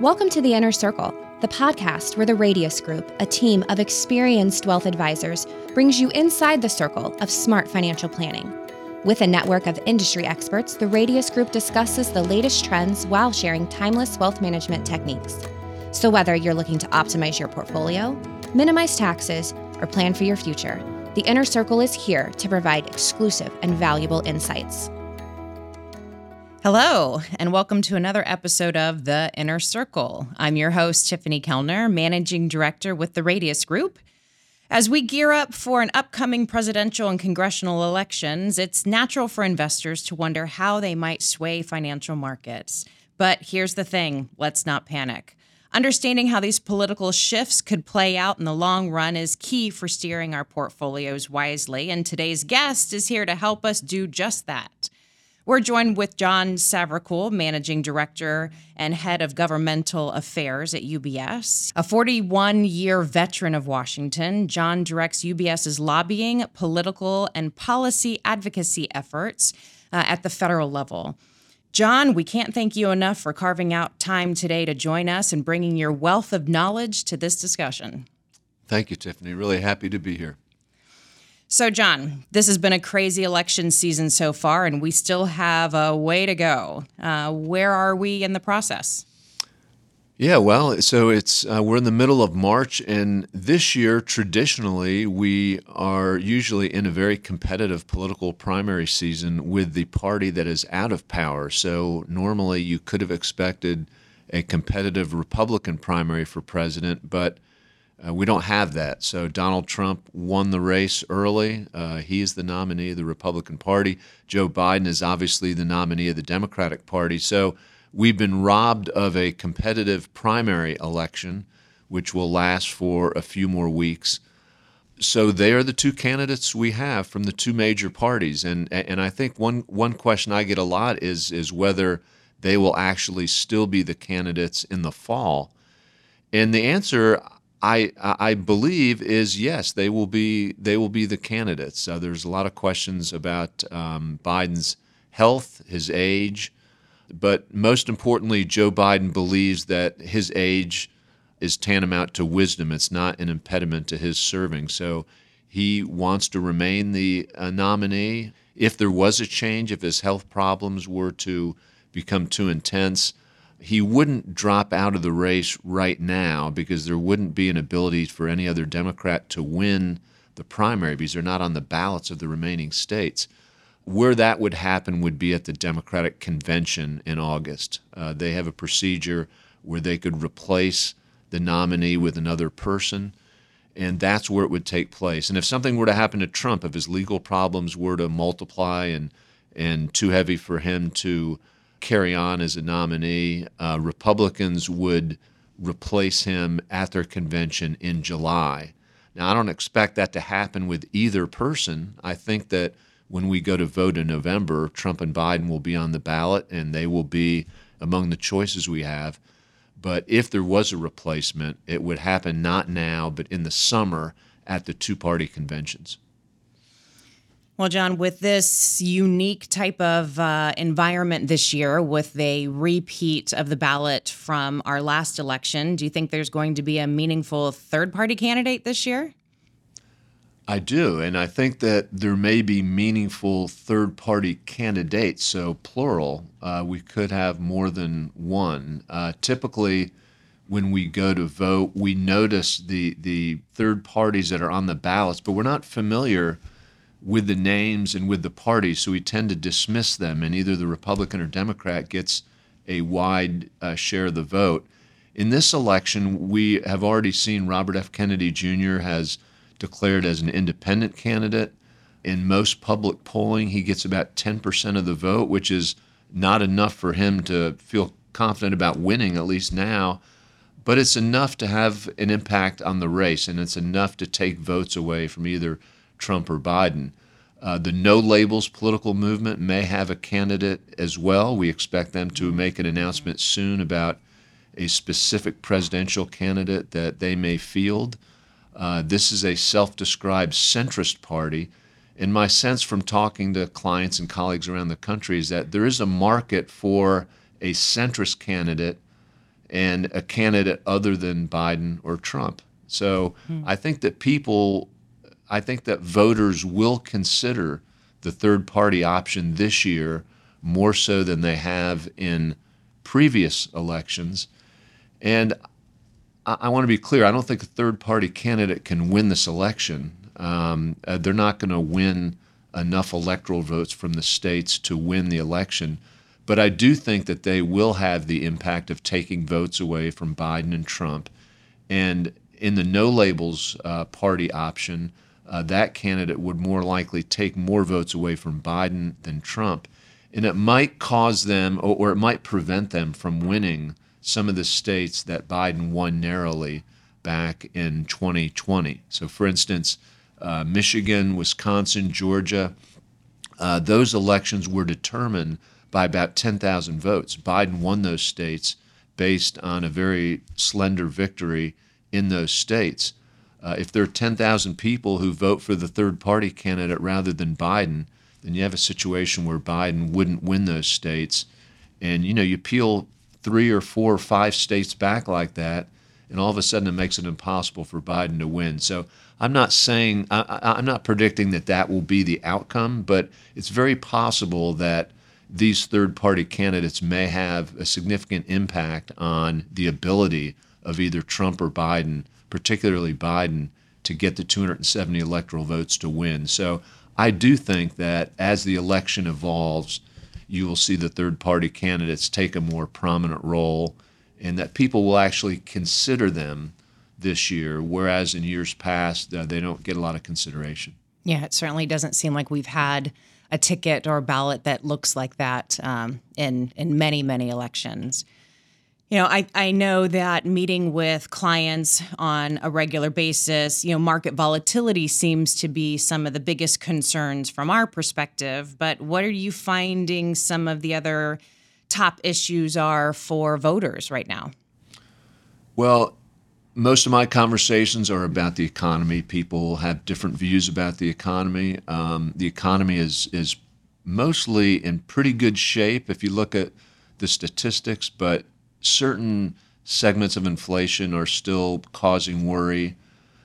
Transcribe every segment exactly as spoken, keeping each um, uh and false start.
Welcome to The Inner Circle, the podcast where the Radius Group, a team of experienced wealth advisors, brings you inside the circle of smart financial planning. With a network of industry experts, the Radius Group discusses the latest trends while sharing timeless wealth management techniques. So whether you're looking to optimize your portfolio, minimize taxes, or plan for your future, The Inner Circle is here to provide exclusive and valuable insights. Hello, and welcome to another episode of The Inner Circle. I'm your host, Tiffany Kellner, Managing Director with the Radius Group. As we gear up for an upcoming presidential and congressional elections, it's natural for investors to wonder how they might sway financial markets. But here's the thing, let's not panic. Understanding how these political shifts could play out in the long run is key for steering our portfolios wisely, and today's guest is here to help us do just that. We're joined with John Savrakul, Managing Director and Head of Governmental Affairs at U B S. A forty-one-year veteran of Washington, John directs UBS's lobbying, political, and policy advocacy efforts uh, at the federal level. John, we can't thank you enough for carving out time today to join us and bringing your wealth of knowledge to this discussion. Thank you, Tiffany. Really happy to be here. So, John, this has been a crazy election season so far, and we still have a way to go. Uh, where are we in the process? Yeah, well, so it's uh, we're in the middle of March, and this year, traditionally, we are usually in a very competitive political primary season with the party that is out of power. So normally you could have expected a competitive Republican primary for president, but Uh, we don't have that. So Donald Trump won the race early. Uh, he is the nominee of the Republican Party. Joe Biden is obviously the nominee of the Democratic Party. So we've been robbed of a competitive primary election, which will last for a few more weeks. So they are the two candidates we have from the two major parties. And and I think one, one question I get a lot is, is whether they will actually still be the candidates in the fall. And the answer, I, I believe, is yes, they will be they will be the candidates. Uh, there's a lot of questions about um, Biden's health, his age, but most importantly, Joe Biden believes that his age is tantamount to wisdom. It's not an impediment to his serving. So he wants to remain the uh, nominee. If there was a change, if his health problems were to become too intense, he wouldn't drop out of the race right now because there wouldn't be an ability for any other Democrat to win the primary because they're not on the ballots of the remaining states. Where that would happen would be at the Democratic convention in August. Uh, they have a procedure where they could replace the nominee with another person, and that's where it would take place. And if something were to happen to Trump, if his legal problems were to multiply and and too heavy for him to carry on as a nominee, uh, Republicans would replace him at their convention in July. Now, I don't expect that to happen with either person. I think that when we go to vote in November, Trump and Biden will be on the ballot, and they will be among the choices we have. But if there was a replacement, it would happen not now, but in the summer at the two-party conventions. Well, John, with this unique type of uh, environment this year, with a repeat of the ballot from our last election, do you think there's going to be a meaningful third-party candidate this year? I do, and I think that there may be meaningful third-party candidates, so plural. Uh, we could have more than one. Uh, typically, when we go to vote, we notice the, the third parties that are on the ballots, but we're not familiar with the names and with the parties, so we tend to dismiss them, and either the Republican or Democrat gets a wide uh, share of the vote. In this election, we have already seen Robert F. Kennedy Junior has declared as an independent candidate. In most public polling, he gets about ten percent of the vote, which is not enough for him to feel confident about winning, at least now, but it's enough to have an impact on the race, and it's enough to take votes away from either Trump or Biden. Uh, the No Labels political movement may have a candidate as well. We expect them to make an announcement soon about a specific presidential candidate that they may field. Uh, this is a self-described centrist party, and my sense from talking to clients and colleagues around the country is that there is a market for a centrist candidate and a candidate other than Biden or Trump. So hmm. I think that people, I think that voters will consider the third party option this year more so than they have in previous elections. And I, I want to be clear, I don't think a third party candidate can win this election. Um, uh, they're not going to win enough electoral votes from the states to win the election. But I do think that they will have the impact of taking votes away from Biden and Trump. And in the no labels uh, party option, uh, that candidate would more likely take more votes away from Biden than Trump. And it might cause them, or, or it might prevent them from winning some of the states that Biden won narrowly back in twenty twenty. So for instance, uh, Michigan, Wisconsin, Georgia, uh, those elections were determined by about ten thousand votes. Biden won those states based on a very slender victory in those states. Uh, if there are ten thousand people who vote for the third party candidate rather than Biden, then you have a situation where Biden wouldn't win those states. And, you know, you peel three or four or five states back like that, and all of a sudden it makes it impossible for Biden to win. So I'm not saying, I, I'm not predicting that that will be the outcome, but it's very possible that these third-party candidates may have a significant impact on the ability of either Trump or Biden, particularly Biden, to get the two hundred seventy electoral votes to win. So I do think that as the election evolves, you will see the third-party candidates take a more prominent role, and that people will actually consider them this year, whereas in years past, uh, they don't get a lot of consideration. Yeah, it certainly doesn't seem like we've had a ticket or a ballot that looks like that um, in in many, many elections. You know, I, I know that meeting with clients on a regular basis, you know, market volatility seems to be some of the biggest concerns from our perspective. But what are you finding some of the other top issues are for voters right now? Well, most of my conversations are about the economy. People have different views about the economy. Um, the economy is is mostly in pretty good shape if you look at the statistics, but certain segments of inflation are still causing worry,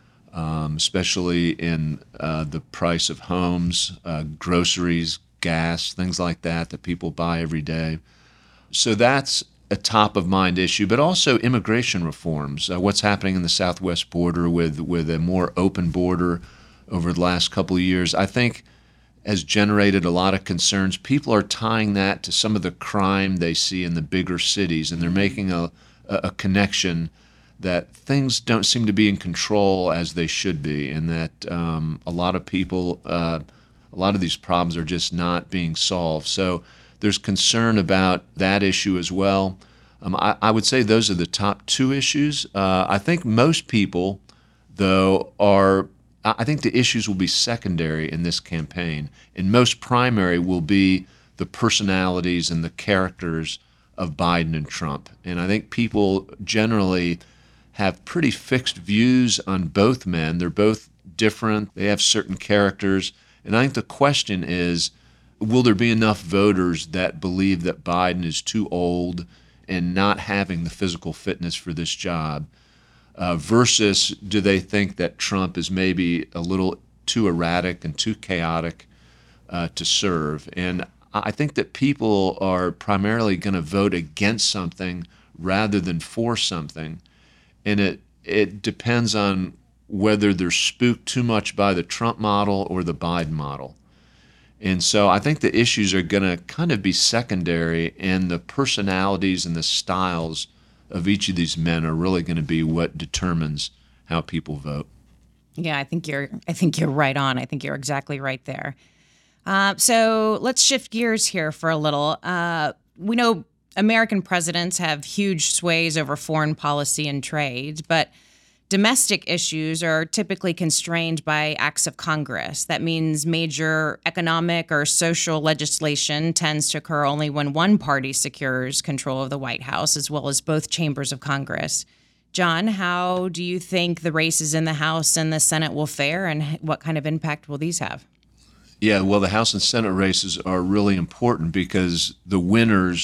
um, especially in uh, the price of homes, uh, groceries, gas, things like that that people buy every day. So that's a top-of-mind issue, but also immigration reforms. Uh, what's happening in the southwest border with, with a more open border over the last couple of years, I think has generated a lot of concerns. People are tying that to some of the crime they see in the bigger cities, and they're making a, a connection that things don't seem to be in control as they should be, and that um, a lot of people, uh, a lot of these problems are just not being solved. So there's concern about that issue as well. Um, I, I would say those are the top two issues. Uh, I think most people, though, are, I think the issues will be secondary in this campaign, and most primary will be the personalities and the characters of Biden and Trump. And I think people generally have pretty fixed views on both men. They're both different. They have certain characters. And I think the question is, will there be enough voters that believe that Biden is too old and not having the physical fitness for this job, uh, versus do they think that Trump is maybe a little too erratic and too chaotic uh, to serve? And I think that people are primarily going to vote against something rather than for something. And it it depends on whether they're spooked too much by the Trump model or the Biden model. And so I think the issues are going to kind of be secondary, and the personalities and the styles of each of these men are really going to be what determines how people vote. Yeah, I think you're I think you're right on. I think you're exactly right there. Uh, so let's shift gears here for a little. Uh, we know American presidents have huge sways over foreign policy and trade, but domestic issues are typically constrained by acts of Congress. That means major economic or social legislation tends to occur only when one party secures control of the White House, as well as both chambers of Congress. John, how do you think the races in the House and the Senate will fare, and what kind of impact will these have? Yeah, well, the House and Senate races are really important because the winners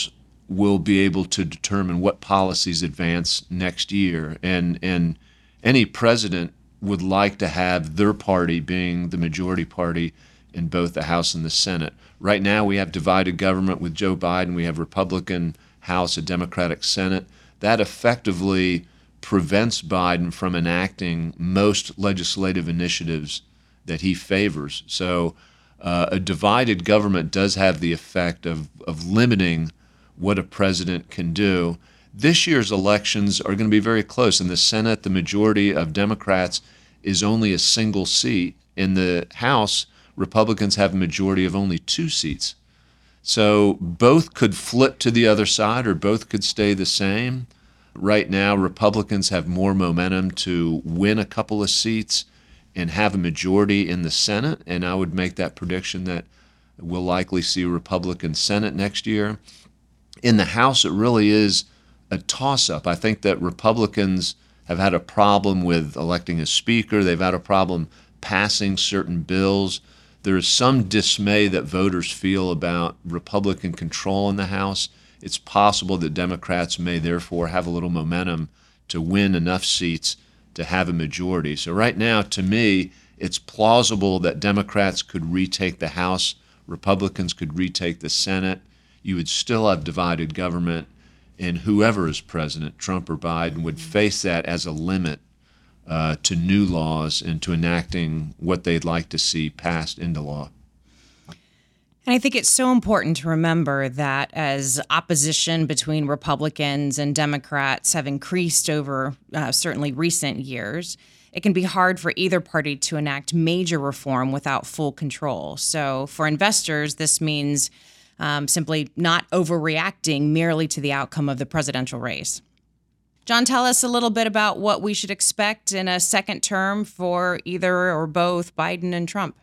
will be able to determine what policies advance next year. And, and any president would like to have their party being the majority party in both the House and the Senate. Right now we have divided government with Joe Biden. We have Republican House, a Democratic Senate. That effectively prevents Biden from enacting most legislative initiatives that he favors. So uh, a divided government does have the effect of, of limiting what a president can do. This year's elections are going to be very close. In the Senate, the majority of Democrats is only a single seat. In the House, Republicans have a majority of only two seats. So both could flip to the other side or both could stay the same. Right now, Republicans have more momentum to win a couple of seats and have a majority in the Senate, and I would make that prediction that we'll likely see a Republican Senate next year. In the House, it really is a toss-up. I think that Republicans have had a problem with electing a speaker. They've had a problem passing certain bills. There is some dismay that voters feel about Republican control in the House. It's possible that Democrats may therefore have a little momentum to win enough seats to have a majority. So right now, to me, it's plausible that Democrats could retake the House, Republicans could retake the Senate. You would still have divided government, and whoever is president, Trump or Biden, would face that as a limit uh, to new laws and to enacting what they'd like to see passed into law. And I think it's so important to remember that as opposition between Republicans and Democrats have increased over uh, certainly recent years, it can be hard for either party to enact major reform without full control. So for investors, this means um, simply not overreacting merely to the outcome of the presidential race. John, tell us a little bit about what we should expect in a second term for either or both Biden and Trump.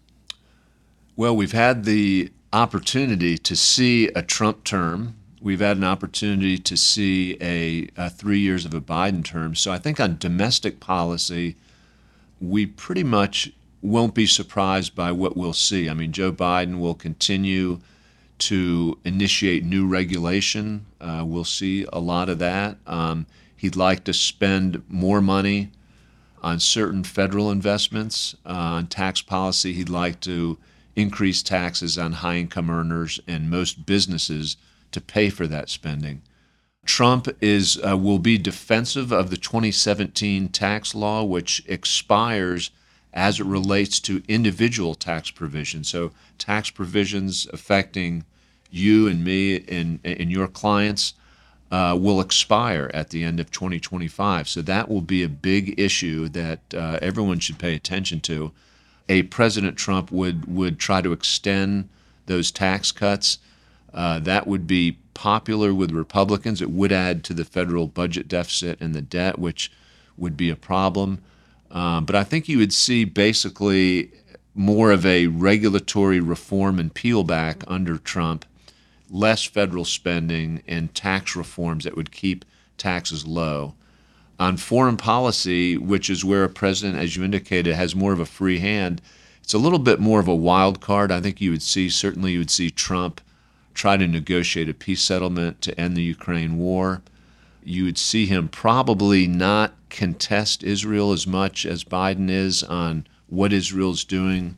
Well, we've had the opportunity to see a Trump term. We've had an opportunity to see a, a three years of a Biden term. So I think on domestic policy, we pretty much won't be surprised by what we'll see. I mean, Joe Biden will continue to initiate new regulation. Uh, we'll see a lot of that. Um, he'd like to spend more money on certain federal investments. Uh, on tax policy, he'd like to increase taxes on high-income earners and most businesses to pay for that spending. Trump is uh, will be defensive of the twenty seventeen tax law, which expires as it relates to individual tax provisions. So tax provisions affecting you and me and, and your clients uh, will expire at the end of twenty twenty-five. So that will be a big issue that uh, everyone should pay attention to. A President Trump would, would try to extend those tax cuts. Uh, that would be popular with Republicans. It would add to the federal budget deficit and the debt, which would be a problem. Um, but I think you would see basically more of a regulatory reform and peel back under Trump, less federal spending and tax reforms that would keep taxes low. On foreign policy, which is where a president, as you indicated, has more of a free hand, it's a little bit more of a wild card. I think you would see, certainly you would see Trump try to negotiate a peace settlement to end the Ukraine war. You would see him probably not contest Israel as much as Biden is on what Israel's doing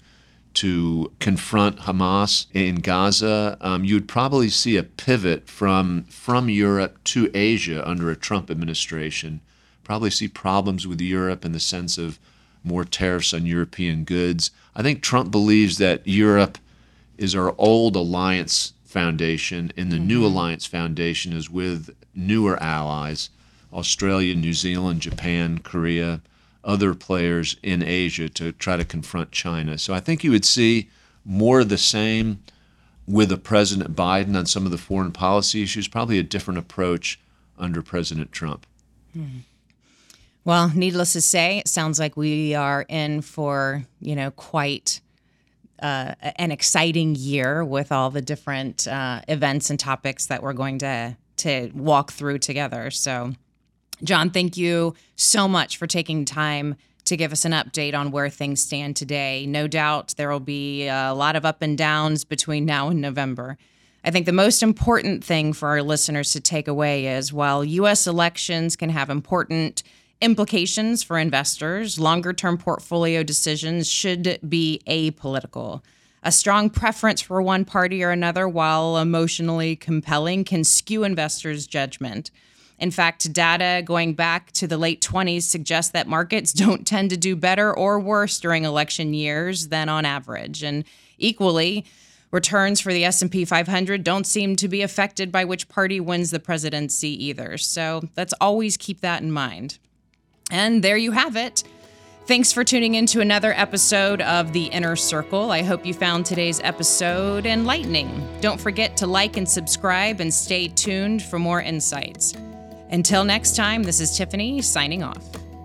to confront Hamas in Gaza. Um, you would probably see a pivot from, from Europe to Asia under a Trump administration. Probably see problems with Europe in the sense of more tariffs on European goods. I think Trump believes that Europe is our old alliance foundation, and the mm-hmm. new alliance foundation is with newer allies, Australia, New Zealand, Japan, Korea, other players in Asia to try to confront China. So I think you would see more of the same with a President Biden on some of the foreign policy issues, probably a different approach under President Trump. Mm-hmm. Well, needless to say, it sounds like we are in for, you know, quite uh, an exciting year with all the different uh, events and topics that we're going to to walk through together. So, John, thank you so much for taking time to give us an update on where things stand today. No doubt there will be a lot of up and downs between now and November. I think the most important thing for our listeners to take away is while U S elections can have important implications for investors, longer-term portfolio decisions should be apolitical. A strong preference for one party or another, while emotionally compelling, can skew investors' judgment. In fact, data going back to the late twenties suggests that markets don't tend to do better or worse during election years than on average. And equally, returns for the S and P five hundred don't seem to be affected by which party wins the presidency either. So let's always keep that in mind. And there you have it. Thanks for tuning in to another episode of The Inner Circle. I hope you found today's episode enlightening. Don't forget to like and subscribe and stay tuned for more insights. Until next time, this is Tiffany signing off.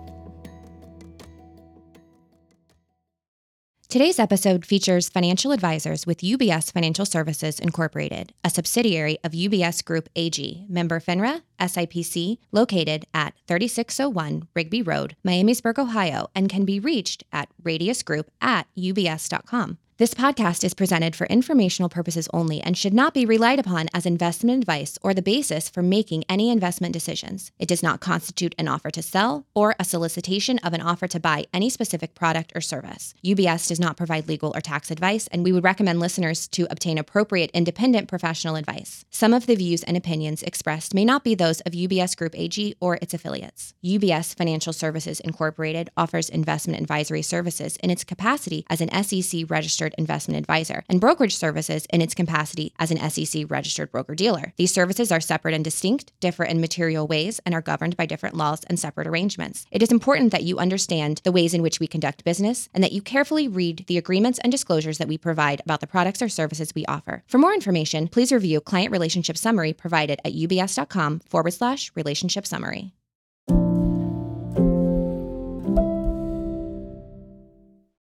Today's episode features financial advisors with U B S Financial Services Incorporated, a subsidiary of U B S Group A G, member FINRA, S I P C, located at thirty-six oh one Rigby Road, Miamisburg, Ohio, and can be reached at radiusgroup at u b s dot com. This podcast is presented for informational purposes only and should not be relied upon as investment advice or the basis for making any investment decisions. It does not constitute an offer to sell or a solicitation of an offer to buy any specific product or service. U B S does not provide legal or tax advice, and we would recommend listeners to obtain appropriate independent professional advice. Some of the views and opinions expressed may not be those of U B S Group A G or its affiliates. U B S Financial Services Incorporated offers investment advisory services in its capacity as an S E C registered investment advisor and brokerage services in its capacity as an S E C registered broker-dealer. These services are separate and distinct, differ in material ways, and are governed by different laws and separate arrangements. It is important that you understand the ways in which we conduct business and that you carefully read the agreements and disclosures that we provide about the products or services we offer. For more information, please review Client Relationship Summary provided at ubs.com forward slash relationship summary.